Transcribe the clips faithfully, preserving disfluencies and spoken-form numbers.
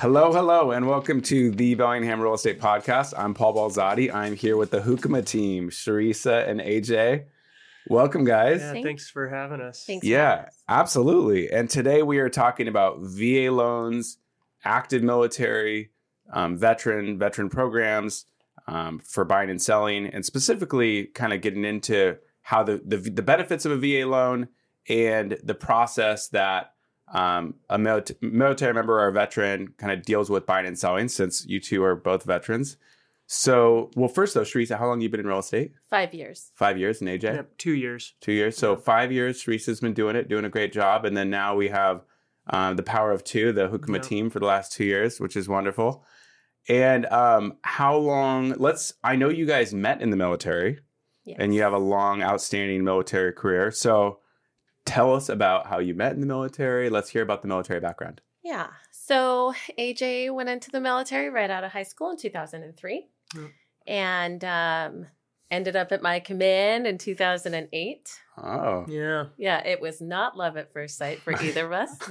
Hello, hello, and welcome to the Bellingham Real Estate Podcast. I'm Paul Balzati. I'm here with the Hukuma team, Sharisa and A J. Welcome, guys. Yeah, thanks for having us. Thanks. Yeah, absolutely. And today we are talking about V A loans, active military, um, veteran, veteran programs um, for buying and selling, and specifically kind of getting into how the, the, the benefits of a V A loan and the process that um, a mil- military member or a veteran kind of deals with buying and selling, since you two are both veterans. So, well, first though, Sharisa, how long have you been in real estate? Five years. Five years, and A J? Yep, two years. Two years. So five years, Sharisa's been doing it, doing a great job. And then now we have um, the power of two, the Hukuma Yep. team for the last two years, which is wonderful. And um, how long, let's, I know you guys met in the military Yes. and you have a long, outstanding military career. So tell us about how you met in the military. Let's hear about the military background. Yeah. So A J went into the military right out of high school in two thousand three Yep. and um, ended up at my command in two thousand eight. Oh. Yeah. Yeah, it was not love at first sight for either of us,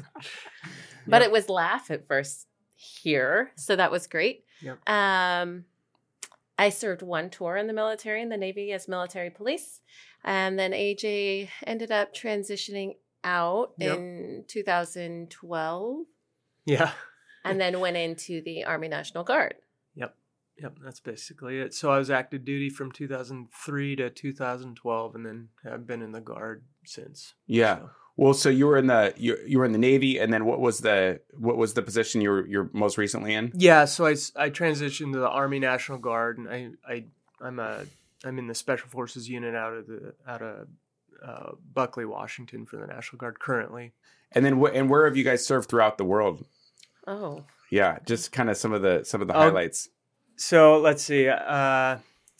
but Yep. it was laugh at first here. So that was great. Yep. Um, I served one tour in the military in the Navy as military police. And then A J ended up transitioning out Yep. in two thousand twelve Yeah. and then went into the Army National Guard. Yep. Yep. That's basically it. So I was active duty from two thousand three to two thousand twelve, and then I've been in the Guard since. Yeah. So, Well, so you were in the you, you were in the Navy, and then what was the what was the position you were you're most recently in? yeah. So I, s- I transitioned to the Army National Guard, and I I I'm a I'm in the Special Forces unit out of the out of uh, Buckley, Washington, for the National Guard currently. And then wh- and where have you guys served throughout the world? Oh, Yeah, just kind of some of the some of the Oh, highlights. So let's see. Uh,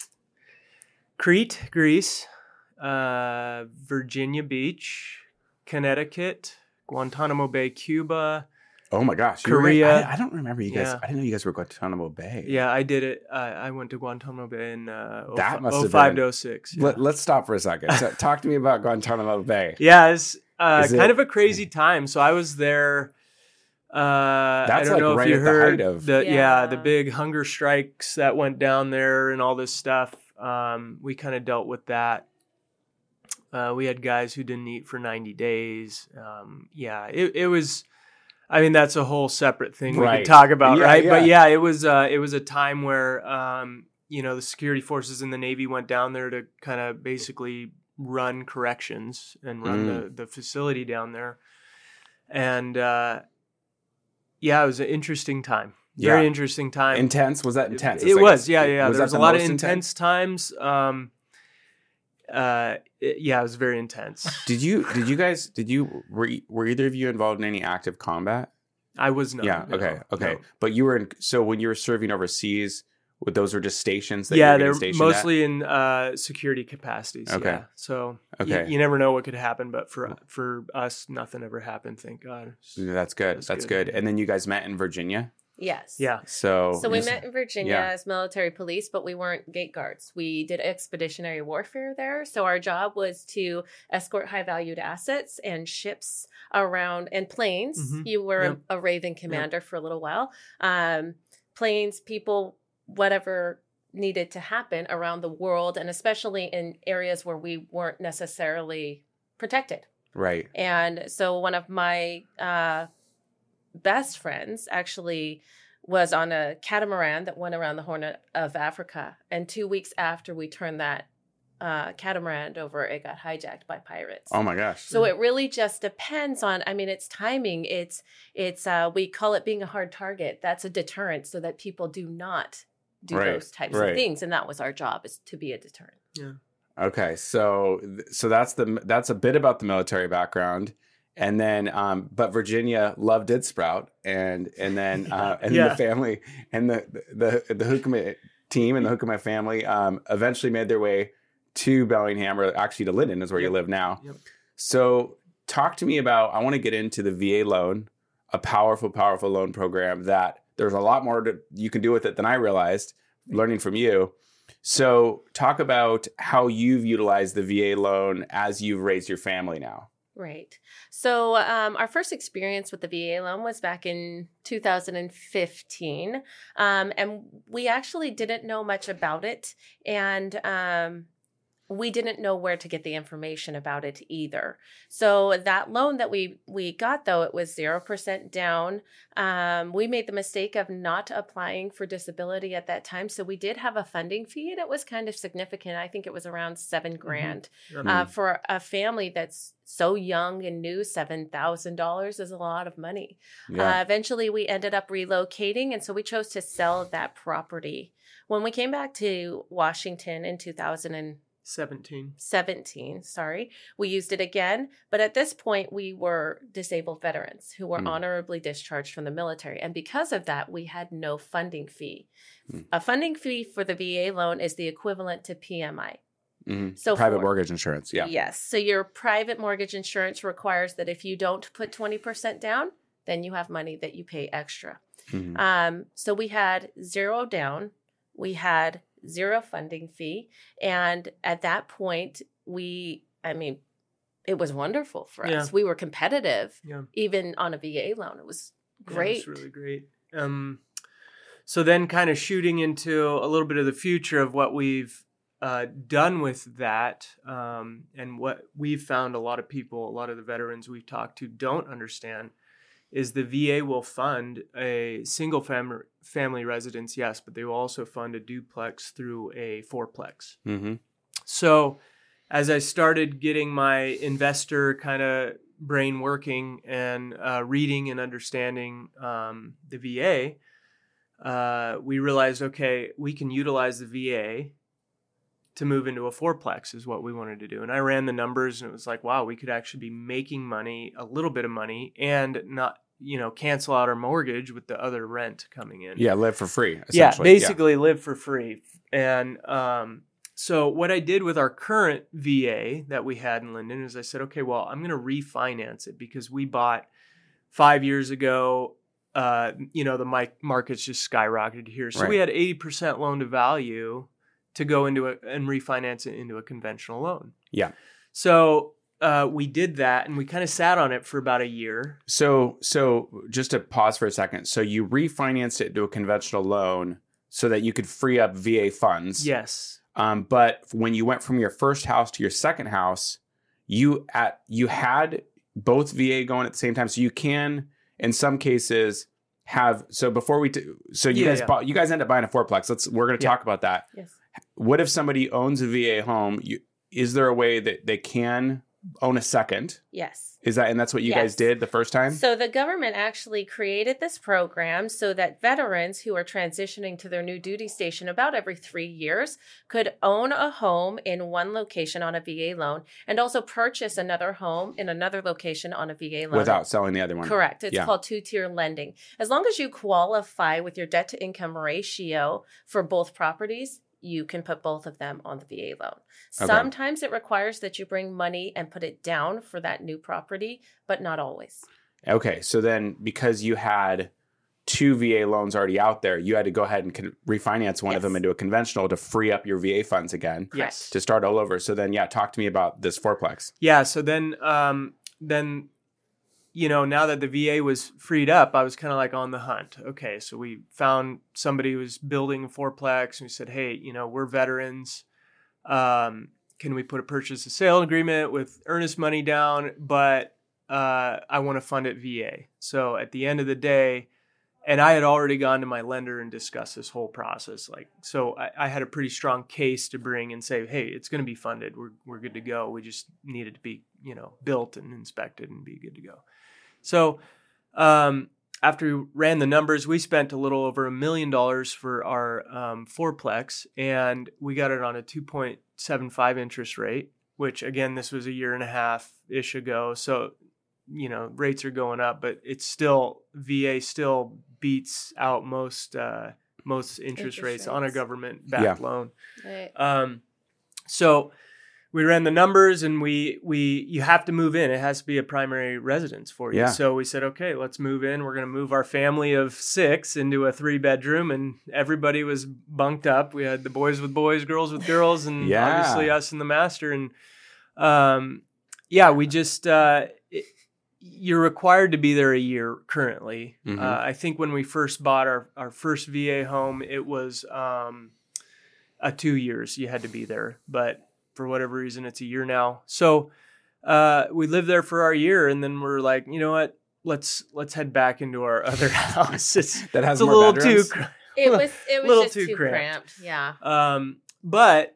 Crete, Greece, uh, Virginia Beach, Connecticut, Guantanamo Bay, Cuba. Oh my gosh, you were- Korea. I, I don't remember you guys. Yeah. I didn't know you guys were Guantanamo Bay. Yeah, I did it. I, I went to Guantanamo Bay in uh, That must have five been- to oh six. Yeah, Let, let's stop for a second. So, talk to me about Guantanamo Bay. yeah it's uh, Is kind it- of a crazy time. So I was there. Uh, I That's don't like know right if you at the heard height of- the yeah. Yeah. the big hunger strikes that went down there and all this stuff. Um, we kind of dealt with that. Uh, we had guys who didn't eat for ninety days. Um, yeah, it, it was. I mean, that's a whole separate thing we Right. could talk about, Yeah, right? yeah. But yeah, it was. Uh, it was a time where um, you know the security forces in the Navy went down there to kind of basically run corrections and run Mm. the the facility down there, and uh, yeah, it was an interesting time. Very Yeah. interesting time. Intense? Was that intense? It, It's like- was, yeah, yeah. was There that was the a lot of most intense times. Um, uh, it- yeah, it was very intense. Did you did you guys did you were e- were either of you involved in any active combat? I was not. yeah. no, Okay. Okay. no. But you were in. So when you were serving overseas, would those were just stations that Yeah, you were they're getting stationed at? mostly in uh, security capacities. Okay. Yeah. So Okay. you, you never know what could happen, but for for us, nothing ever happened. Thank God. That's good. That's That's, good. good. And then you guys met in Virginia. yes. Yeah. So So we yes. met in Virginia Yeah. as military police, but we weren't gate guards. We did expeditionary warfare there. So our job was to escort high valued assets and ships around and planes. Mhm. You were Yep. a, a Raven commander for a little while. Um, planes, people, whatever needed to happen around the world, and especially in areas where we weren't necessarily protected. Right. And so one of my uh, best friends actually was on a catamaran that went around the Horn of Africa. And two weeks after we turned that uh, catamaran over, it got hijacked by pirates. Oh my gosh. So it really just depends on, I mean, it's timing. It's, it's uh, we call it being a hard target. That's a deterrent so that people do not do Right, those types right. of things. And that was our job, is to be a deterrent. Yeah. Okay, so so that's the that's a bit about the military background, and then um, but Virginia love did sprout, and and then uh, and Yeah. the family and the the the Hukuma team and the Hukuma family um, eventually made their way to Bellingham, or actually to Linden is where you Yep. live now. Yep. So talk to me about. I want to get into the V A loan, a powerful, powerful loan program that there's a lot more to, you can do with it than I realized. Learning from you. So talk about how you've utilized the V A loan as you've raised your family now. Right. So um, our first experience with the V A loan was back in two thousand fifteen. Um, and we actually didn't know much about it. And um, we didn't know where to get the information about it either. So that loan that we we got, though, it was zero percent down. Um, we made the mistake of not applying for disability at that time. So we did have a funding fee, and it was kind of significant. I think it was around seven grand. Mm-hmm. Uh, for a family that's so young and new, seven thousand dollars is a lot of money. Yeah. Uh, eventually, we ended up relocating, and so we chose to sell that property. When we came back to Washington in two thousand seventeen. seventeen, sorry. We used it again, but at this point we were disabled veterans who were mm. honorably discharged from the military. And because of that, we had no funding fee. Mm. A funding fee for the V A loan is the equivalent to P M I. Mm-hmm. So private for, mortgage insurance, yeah. Yes. So your private mortgage insurance requires that if you don't put twenty percent down, then you have money that you pay extra. Mm-hmm. Um, so we had zero down. We had zero funding fee. And at that point, we, I mean, it was wonderful for yeah. us. We were competitive, yeah. even on a V A loan. It was great. Yeah, it was really great. Um, so then kind of shooting into a little bit of the future of what we've uh, done with that um, and what we've found a lot of people, a lot of the veterans we've talked to don't understand is the V A will fund a single fam- family residence, yes, but they will also fund a duplex through a fourplex. Mm-hmm. So as I started getting my investor kind of brain working and uh, reading and understanding um, the V A, uh, we realized, okay, we can utilize the V A to move into a fourplex is what we wanted to do. And I ran the numbers and it was like, wow, we could actually be making money, a little bit of money, and not, you know, cancel out our mortgage with the other rent coming in. Yeah, live for free. Yeah, basically yeah. live for free. And um, so what I did with our current V A that we had in Linden is I said, okay, well, I'm going to refinance it because we bought five years ago, uh, you know, the market's just skyrocketed here. So right. we had eighty percent loan to value to go into it and refinance it into a conventional loan. Yeah. So uh, we did that and we kind of sat on it for about a year. So, so just to pause for a second. So you refinanced it into a conventional loan so that you could free up V A funds. Yes. Um, but when you went from your first house to your second house, you at you had both V A going at the same time. So you can, in some cases, have. So before we, t- so you yeah, guys yeah. bought, you guys end up buying a fourplex. Let's we're going to yeah. talk about that. Yes. What if somebody owns a V A home? You, is there a way that they can own a second? Yes. Is that, and that's what you yes. guys did the first time? So the government actually created this program so that veterans who are transitioning to their new duty station about every three years could own a home in one location on a V A loan and also purchase another home in another location on a V A loan. Without selling the other one. Correct. It's yeah. called two-tier lending. As long as you qualify with your debt-to-income ratio for both properties, you can put both of them on the V A loan. Okay. Sometimes it requires that you bring money and put it down for that new property, but not always. Okay. So then because you had two V A loans already out there, you had to go ahead and con- refinance one yes. of them into a conventional to free up your V A funds again. Yes. To start all over. So then, yeah, talk to me about this fourplex. Yeah. So then, um, then, you know, now that the V A was freed up, I was kind of like on the hunt. Okay, so we found somebody who was building a fourplex and we said, hey, you know, we're veterans. Um, can we put a purchase and sale agreement with earnest money down? But uh, I want to fund it V A. So at the end of the day, and I had already gone to my lender and discussed this whole process. Like, so I, I had a pretty strong case to bring and say, hey, it's going to be funded. We're we're good to go. We just needed to be, you know, built and inspected and be good to go. So um, after we ran the numbers, we spent a little over a million dollars for our um, fourplex, and we got it on a two point seven five interest rate, which, again, this was a year and a half-ish ago. So, you know, rates are going up, but it's still, V A still beats out most uh, most interest, interest rates, rates on a government-backed yeah. loan. Right. Um, so... We ran the numbers and we, we, you have to move in. It has to be a primary residence for you. Yeah. So we said, okay, let's move in. We're going to move our family of six into a three bedroom, and everybody was bunked up. We had the boys with boys, girls with girls, and yeah. obviously us and the master. And, um, yeah, we just, uh, it, you're required to be there a year currently. Mm-hmm. Uh, I think when we first bought our, our first V A home, it was um, a two years you had to be there. But for whatever reason, it's a year now. So uh, we lived there for our year, and then we're like, you know what? Let's let's head back into our other house. It's, that has it's more a little bedrooms? too. It was it was Little just too too cramped. cramped. Yeah. Um, but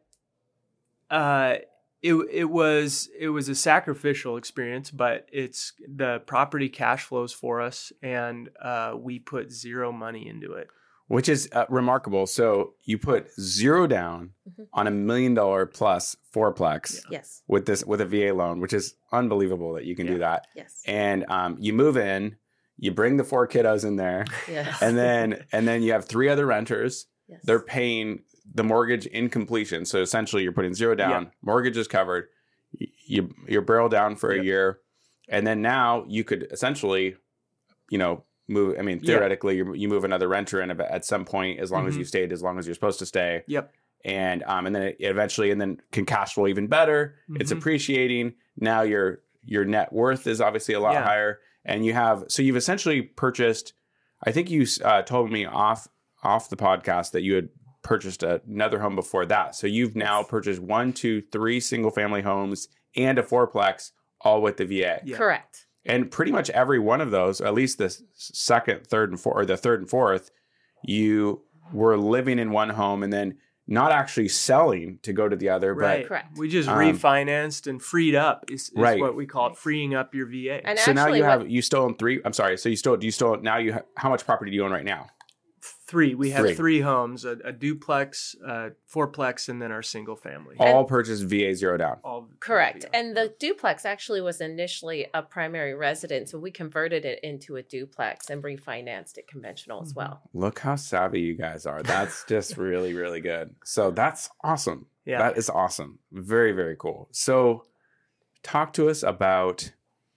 uh, it it was it was a sacrificial experience, but it's the property cash flows for us, and uh, we put zero money into it. Which is uh, remarkable. So you put zero down Mm-hmm. on a million dollar plus fourplex Yeah. Yes. with this with a V A loan, which is unbelievable that you can Yeah. do that. Yes. And um, you move in, you bring the four kiddos in there, Yes. and then and then you have three other renters. Yes. They're paying the mortgage in completion. So essentially, you're putting zero down. Yeah. Mortgage is covered. You, you you're barrel down for Yep. a year, and then now you could essentially, you know, move. I mean, Yeah. theoretically, you you move another renter in at some point, as long as Mhm. you stayed, as long as you're supposed to stay. Yep. And um, and then it eventually, and then can cash flow even better. It's Mhm. appreciating. Now your your net worth is obviously a lot Yeah. higher, and you have so you've essentially purchased. I think you uh, told me off off the podcast that you had purchased another home before that. So you've now purchased one, two, three single family homes and a fourplex, all with the V A. Yeah. Correct. And pretty much every one of those, at least the second, third, and fourth, or the third and fourth, you were living in one home and then not actually selling to go to the other, Right. but Correct. We just Um, refinanced and freed up is, is Right. what we call it, Right. freeing up your V A. And so now actually you have what- you still own three. I'm sorry. So you still do you still now you ha- how much property do you own right now? Three. We have Three. three, homes: a, a duplex, a fourplex, and then our single family. All purchased V A zero down. All Correct. yeah. And the duplex actually was initially a primary residence, and we converted it into a duplex and refinanced it conventional as Mhm. well. Look how savvy you guys are. That's just really, really good. So that's awesome. Yeah. That is awesome. Very, very cool. So talk to us about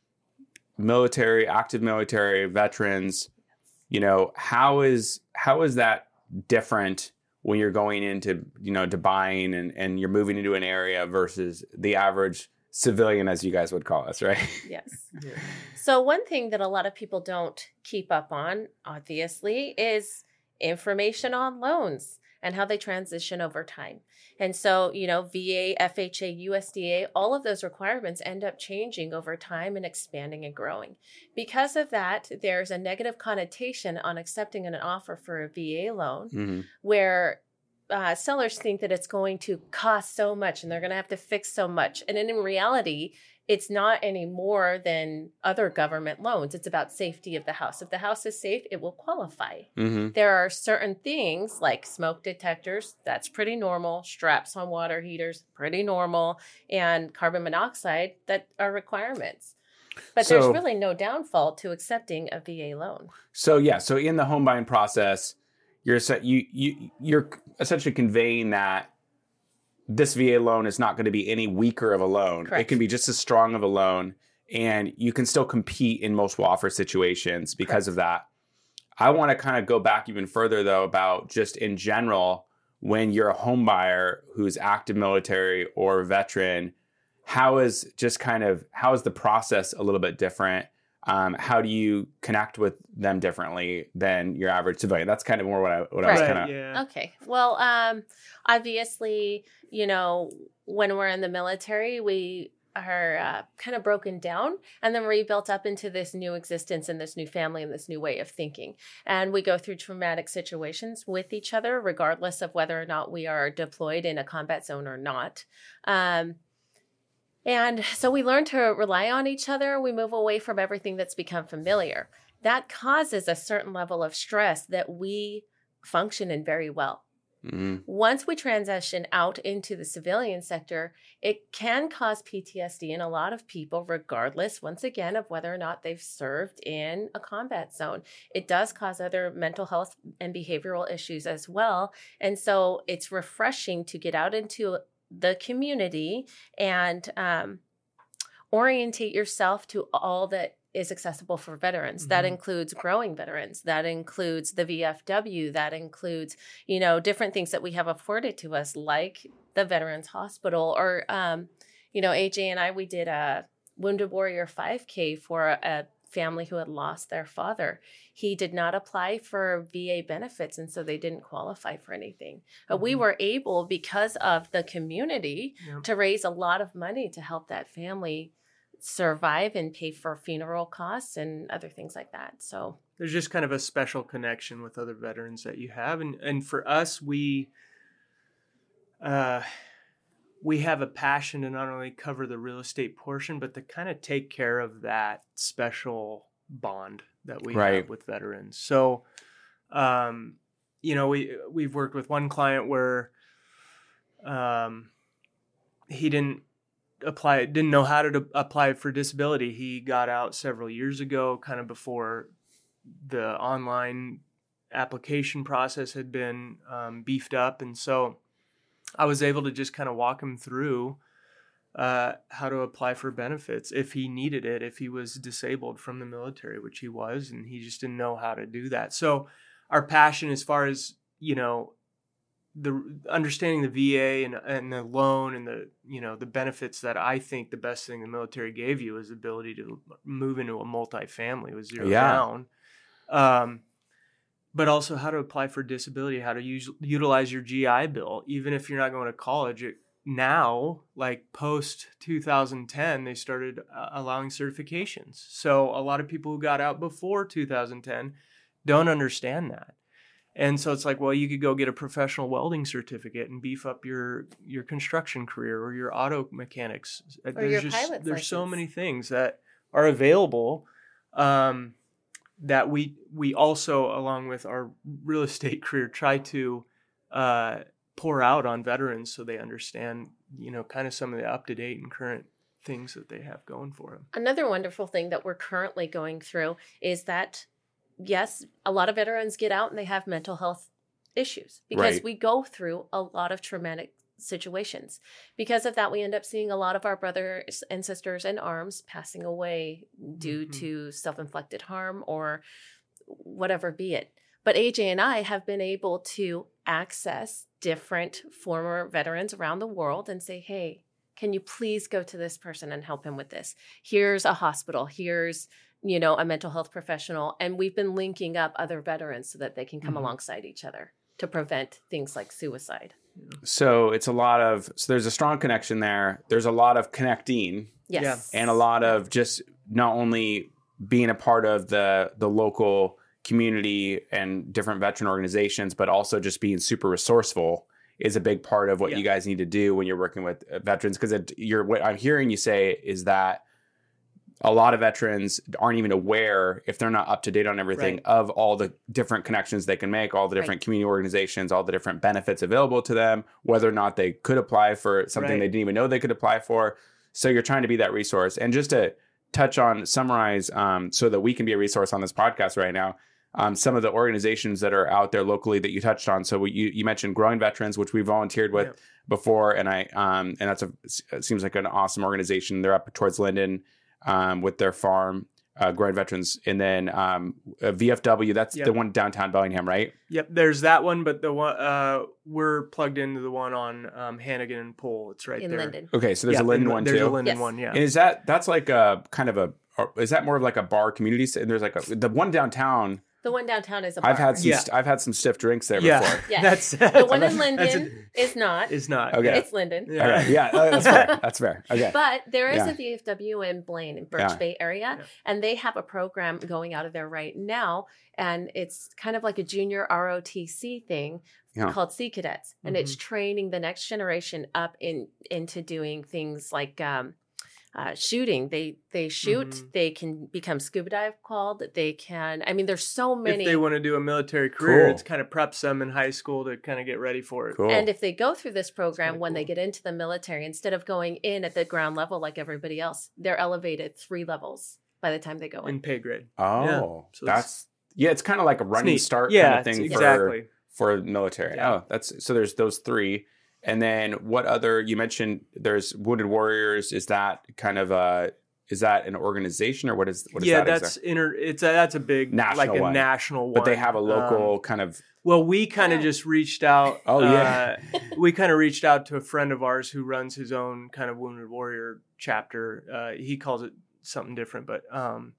military, active military, veterans. You know, how is how is that different when you're going into, you know, to buying and, and you're moving into an area versus the average civilian, as you guys would call us, right? Yes. Yeah. So one thing that a lot of people don't keep up on, obviously, is information on loans and how they transition over time. And so, you know, V A, F H A, U S D A, all of those requirements end up changing over time and expanding and growing. Because of that, there's a negative connotation on accepting an offer for a V A loan Mm-hmm. where uh, sellers think that it's going to cost so much and they're going to have to fix so much. And in reality, it's not any more than other government loans. It's about safety of the house. If the house is safe, it will qualify. Mm-hmm. There are certain things like smoke detectors, that's pretty normal. Straps on water heaters, pretty normal. And carbon monoxide, that are requirements. But So- there's really no downfall to accepting a V A loan. So yeah, so in the home buying process, you're se- you you you're essentially conveying that this V A loan is not going to be any weaker of a loan. It Correct. can be just as strong of a loan, and you can still compete in most offer situations because Correct. of that. I want to kind of go back even further though about just in general when you're a home buyer who's active military or veteran, how is just kind of how is the process a little bit different? Um, how do you connect with them differently than your average civilian? That's kind of more what I what I was Right. kind Right, of. yeah. Okay. Well, um, obviously, you know, when we're in the military, we are uh, kind of broken down and then rebuilt up into this new existence and this new family and this new way of thinking. And we go through traumatic situations with each other, regardless of whether or not we are deployed in a combat zone or not. Um, and so we learn to rely on each other. We move away from everything that's become familiar. That causes a certain level of stress that we function in very well. Mhm. Once we transition out into the civilian sector, it can cause P T S D in a lot of people, regardless, once again, of whether or not they've served in a combat zone. It does cause other mental health and behavioral issues as well. And so it's refreshing to get out into the community and um, orientate yourself to all that is accessible for veterans. Mhm. That includes growing veterans. That includes the V F W. That includes, you know, different things that we have afforded to us, like the Veterans Hospital or, um, you know, A J and I, we did a Wounded Warrior five K for a family who had lost their father. He did not apply for V A benefits, and so they didn't qualify for anything. But mm-hmm. we were able, because of the community, yep. to raise a lot of money to help that family survive and pay for funeral costs and other things like that. So there's just kind of a special connection with other veterans that you have. And and for us, we uh, we have a passion to not only cover the real estate portion, but to kind of take care of that special bond that we right. have with veterans. So, um, you know, we, we've worked with one client where um, he didn't apply, didn't know how to apply for disability. He got out several years ago, kind of before the online application process had been um, beefed up. And so I was able to just kind of walk him through uh, how to apply for benefits if he needed it, if he was disabled from the military, which he was, and he just didn't know how to do that. So our passion as far as, you know, the understanding the V A and, and the loan and the, you know, the benefits that I think the best thing the military gave you is the ability to move into a multifamily with zero yeah. down. Um, but also how to apply for disability, how to use, utilize your G I Bill, even if you're not going to college. It, now, like post two thousand ten, they started uh, allowing certifications. So a lot of people who got out before two thousand ten don't understand that. And so it's like, well, you could go get a professional welding certificate and beef up your, your construction career or your auto mechanics. Or there's your just, pilot's there's license. So many things that are available um, that we we also, along with our real estate career, try to uh, pour out on veterans so they understand, you know, kind of some of the up-to-date and current things that they have going for them. Another wonderful thing that we're currently going through is that, yes, a lot of veterans get out and they have mental health issues because right. we go through a lot of traumatic situations. Because of that, we end up seeing a lot of our brothers and sisters in arms passing away due mm-hmm. to self-inflicted harm or whatever be it. But A J and I have been able to access different former veterans around the world and say, hey, can you please go to this person and help him with this? Here's a hospital. Here's, you know, a mental health professional. And we've been linking up other veterans so that they can come mm-hmm. alongside each other to prevent things like suicide. So it's a lot of, so there's a strong connection there. There's a lot of connecting. Yes. And a lot of just not only being a part of the the local community and different veteran organizations, but also just being super resourceful is a big part of what yeah. you guys need to do when you're working with veterans. Because you're, what I'm hearing you say is that a lot of veterans aren't even aware, if they're not up to date on everything, right. of all the different connections they can make, all the different right. community organizations, all the different benefits available to them, whether or not they could apply for something right. they didn't even know they could apply for. So you're trying to be that resource. And just to touch on, summarize, um, so that we can be a resource on this podcast right now, um, some of the organizations that are out there locally that you touched on. So we, you, you mentioned Growing Veterans, which we volunteered with yeah. before. And I um, and that's a, it seems like an awesome organization. They're up towards Linden. Um, with their farm, uh, Growing Veterans, and then um, uh, V F W. That's yep. the one downtown Bellingham, right? Yep, there's that one, but the one uh, we're plugged into the one on um, Hannigan and Pole. It's right in there. Linden. Okay, so there's yeah, a Linden in, one there's too. There's a Linden yes. one, yeah. And is that that's like a kind of a? Or is that more of like a bar community? And there's like a, the one downtown. The one downtown is a bar. I've had some. Yeah. St- I've had some stiff drinks there yeah. before. Yeah, that's, the one in Linden a, is not. Is not. Okay, it's Linden. Yeah, okay. yeah, oh, that's fair. That's fair. Okay, but there is yeah. a V F W in Blaine in Birch yeah. Bay area, yeah. and they have a program going out of there right now, and it's kind of like a junior R O T C thing yeah. called Sea Cadets, and mm-hmm. it's training the next generation up in into doing things like. Um, Uh, shooting, they they shoot, mm-hmm. they can become scuba dive called, they can, I mean, there's so many. If they want to do a military career, cool. it's kind of preps them in high school to kind of get ready for it. Cool. And if they go through this program, when cool. they get into the military, instead of going in at the ground level like everybody else, they're elevated three levels by the time they go in. In pay grade. Oh, yeah. so that's, yeah, it's kind of like a running start yeah, kind of thing for, exactly. for military. Yeah. Oh, that's, so there's those three. And then what other, you mentioned there's Wounded Warriors. Is that kind of a, is that an organization or what is what is yeah, that? that's exactly? inter. It's a, that's a big National like a one. national one. But they have a local Um, kind of. well, we kind of just reached out. Oh, yeah. uh, we kind of reached out to a friend of ours who runs his own kind of Wounded Warrior chapter. Uh, he calls it something different, but um,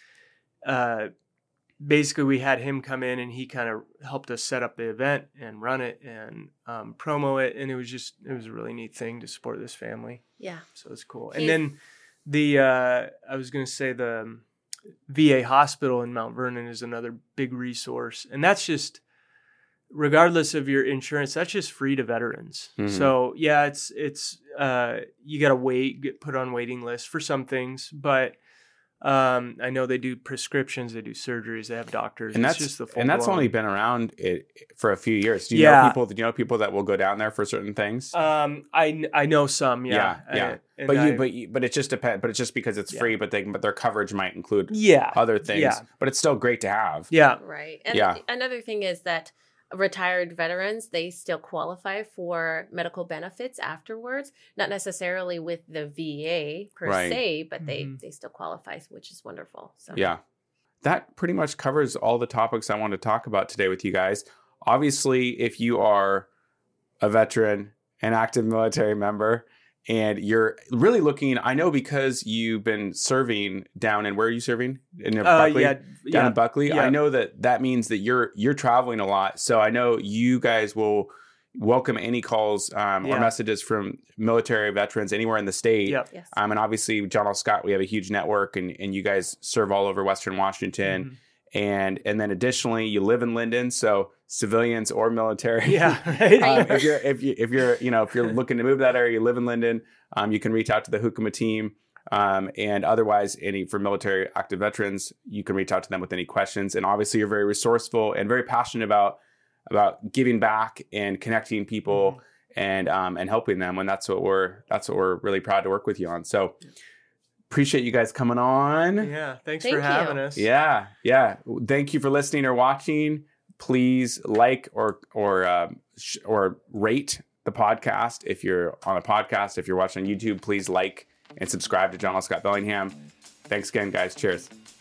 uh, basically we had him come in and he kind of helped us set up the event and run it and um, promo it, and it was just it was a really neat thing to support this family. Yeah. So it's cool. He's- And then the uh, I was going to say the um, V A hospital in Mount Vernon is another big resource, and that's just regardless of your insurance, that's just free to veterans. Mhm. So yeah, it's it's uh, you got to wait, get put on waiting lists for some things, but um, I know they do prescriptions, they do surgeries, they have doctors. And it's that's just the full and that's blown- only been around it for a few years. Do you Yeah. know people? Do you know people that will go down there for certain things? Um, I I know some, yeah, Yeah, yeah. I- and but you, I- but you, but it just depends. But it's just because it's Yeah. free. But they, but their coverage might include yeah, other things. Yeah. But it's still great to have. yeah, Right. And Yeah. another thing is that retired veterans, they still qualify for medical benefits afterwards, not necessarily with the V A per Right. se, but they, Mhm. they still qualify, which is wonderful. So Yeah. That pretty much covers all the topics I want to talk about today with you guys. Obviously, if you are a veteran, an active military member, and you're really looking, I know because you've been serving down in, where are you serving? In uh, Buckley? yeah, Down yeah. in Buckley. Yeah. I know that that means that you're you're traveling a lot. So I know you guys will welcome any calls um, or Yeah. messages from military veterans anywhere in the state. Yep. yes. Um, and obviously, John L. Scott, we have a huge network, and, and you guys serve all over Western Washington. Mhm. And and then additionally, you live in Linden, so civilians or military. Yeah, right. um, if you're if you if you're you know if you're looking to move to that area, you live in Linden, um, you can reach out to the Hukuma team. Um, and otherwise, any for military active veterans, you can reach out to them with any questions. And obviously, you're very resourceful and very passionate about about giving back and connecting people Mhm. and um, and helping them. And that's what we're that's what we're really proud to work with you on. So appreciate you guys coming on. Yeah, thanks Thank for you. having us. Yeah, yeah. Thank you for listening or watching. Please like or or um, sh- or rate the podcast if you're on a podcast. If you're watching on YouTube, please like and subscribe to John L. Scott Bellingham. Thanks again, guys. Cheers.